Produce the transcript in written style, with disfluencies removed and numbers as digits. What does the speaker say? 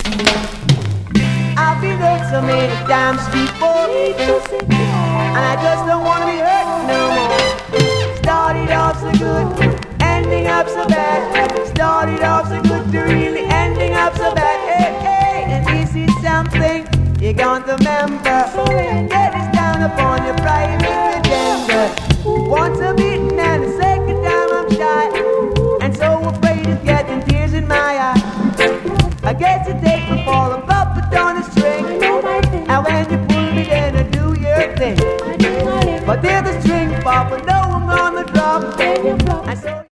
I've been hurt so many times before, and I just don't want to be hurt no more. Started off so good, ending up so bad. Started off so good to really ending up so bad. Hey, hey, and this is something you're going to remember. Get this down upon your private agenda. Once I'm beaten and the second time I'm shy, and so afraid of getting tears in my eyes. I guess it takes me fall a puppet on a string, and when you pull me then I do your thing. But there's the